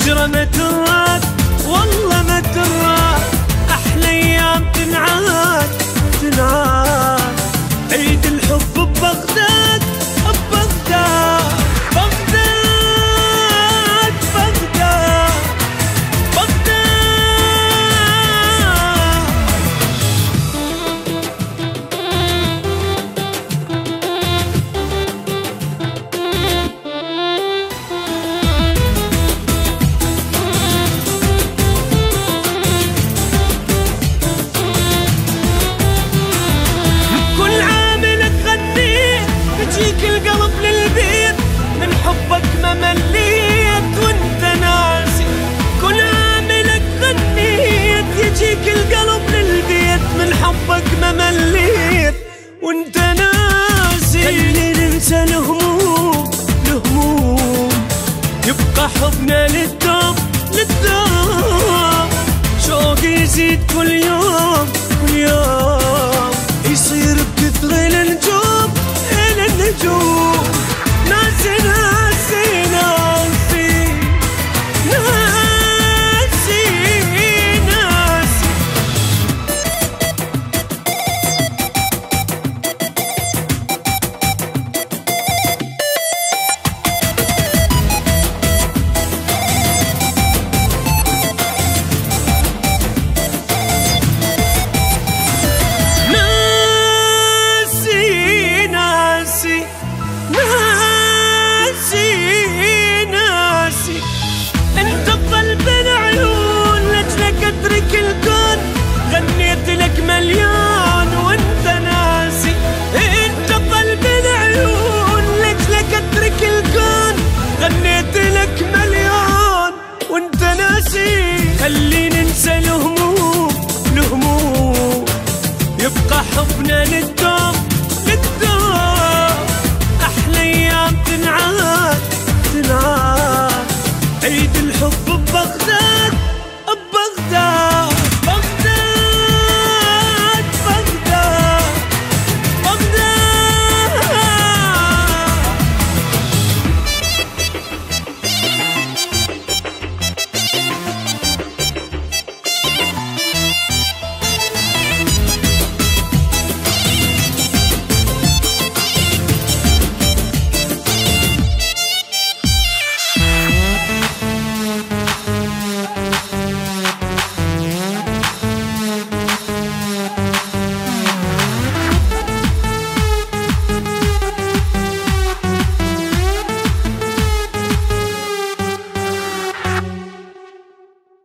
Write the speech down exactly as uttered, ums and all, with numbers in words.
الهجرة ما تراد والله ما تراد، أحلى أيام تنعاد تنعاد. عيد الحب ببغداد ببغداد بغداد بغداد بغداد. كل عام لك غنيت بجيك القلب للبيت، من حبك ما مليت وانت ناسي. كل عام لك غنيت يجيك القلب للبيت، من حبك ما مليت وانت ناسي. خلي ننسى الهموم الهموم، يبقى حبنا للدوم للدوم. شوقي يزيد كل يوم كل يوم، يصير بكثر النجوم النجوم. ناسي ناسي ناسي ناسي ناسي. مليون وانت ناسي، انت قلب العيون لجلك اترك الكون. غنيت لك مليون وانت ناسي. خلي ننسى الهموم الهموم، يبقى حبنا للدون